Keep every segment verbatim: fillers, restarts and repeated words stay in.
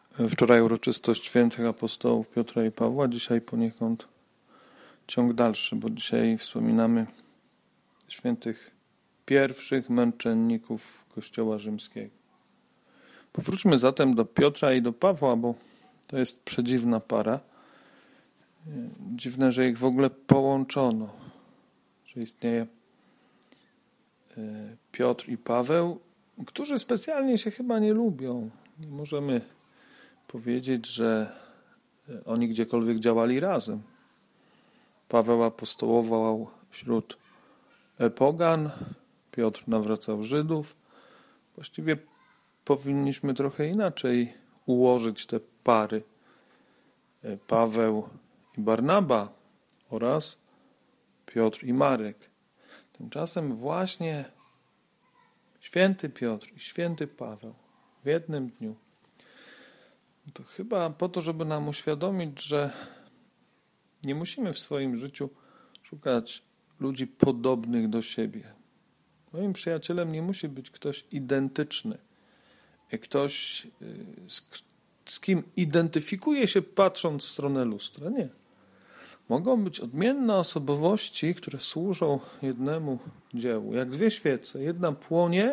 Wczoraj uroczystość świętych apostołów Piotra i Pawła, dzisiaj poniekąd ciąg dalszy, bo dzisiaj wspominamy świętych pierwszych męczenników Kościoła rzymskiego. Powróćmy zatem do Piotra i do Pawła, bo to jest przedziwna para. Dziwne, że ich w ogóle połączono, że istnieje Piotr i Paweł, którzy specjalnie się chyba nie lubią. Nie możemy powiedzieć, że oni gdziekolwiek działali razem. Paweł apostołował wśród pogan, Piotr nawracał Żydów. Właściwie powinniśmy trochę inaczej ułożyć te pary. Paweł i Barnaba oraz Piotr i Marek. Tymczasem właśnie święty Piotr i święty Paweł w jednym dniu. To chyba po to, żeby nam uświadomić, że nie musimy w swoim życiu szukać ludzi podobnych do siebie. Moim przyjacielem nie musi być ktoś identyczny. Ktoś, z, z kim identyfikuje się patrząc w stronę lustra. Nie. Mogą być odmienne osobowości, które służą jednemu dziełu. Jak dwie świece. Jedna płonie,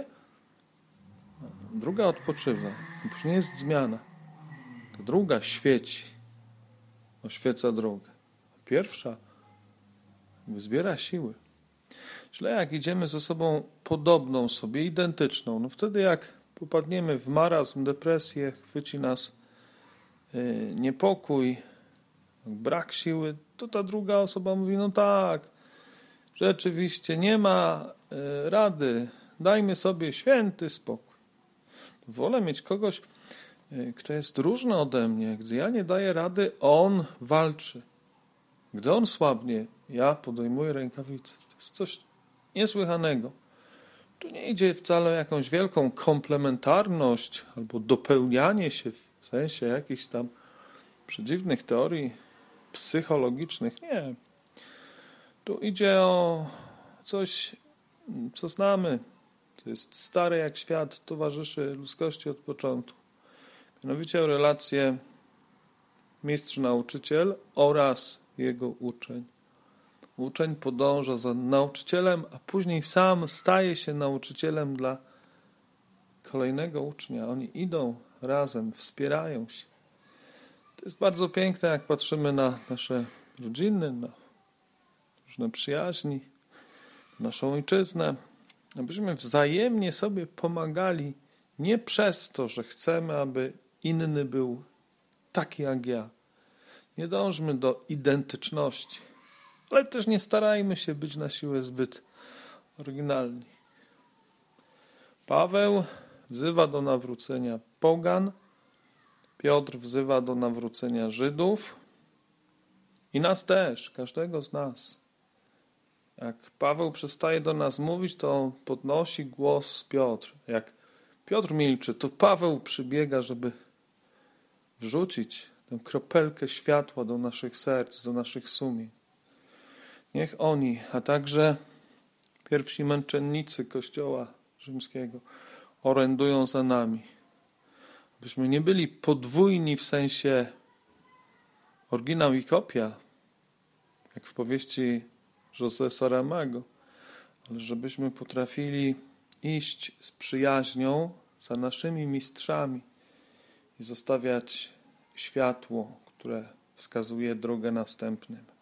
druga odpoczywa. I później jest zmiana. Ta druga świeci, oświeca drogę. Pierwsza zbiera siły. Źle jak idziemy ze sobą podobną sobie, identyczną. No wtedy jak popadniemy w marazm, depresję, chwyci nas yy, niepokój, brak siły, to ta druga osoba mówi, no tak, rzeczywiście nie ma yy, rady, dajmy sobie święty spokój. Wolę mieć kogoś, yy, kto jest różny ode mnie. Gdy ja nie daję rady, on walczy. Gdy on słabnie, ja podejmuję rękawice. To jest coś niesłychanego. Tu nie idzie wcale o jakąś wielką komplementarność albo dopełnianie się w sensie jakichś tam przedziwnych teorii psychologicznych. Nie. Tu idzie o coś, co znamy. To jest stare jak świat, towarzyszy ludzkości od początku. Mianowicie o relację mistrz-nauczyciel oraz jego uczeń. Uczeń podąża za nauczycielem, a później sam staje się nauczycielem dla kolejnego ucznia. Oni idą razem, wspierają się. To jest bardzo piękne, jak patrzymy na nasze rodziny, na różne przyjaźni, naszą ojczyznę, abyśmy wzajemnie sobie pomagali nie przez to, że chcemy, aby inny był taki jak ja. Nie dążmy do identyczności, ale też nie starajmy się być na siłę zbyt oryginalni. Paweł wzywa do nawrócenia pogan, Piotr wzywa do nawrócenia Żydów i nas też, każdego z nas. Jak Paweł przestaje do nas mówić, to podnosi głos Piotr. Jak Piotr milczy, to Paweł przybiega, żeby wrzucić tę kropelkę światła do naszych serc, do naszych sumień. Niech oni, a także pierwsi męczennicy Kościoła rzymskiego orędują za nami. Byśmy nie byli podwójni w sensie oryginał i kopia, jak w powieści José Saramago, ale żebyśmy potrafili iść z przyjaźnią za naszymi mistrzami i zostawiać światło, które wskazuje drogę następnym.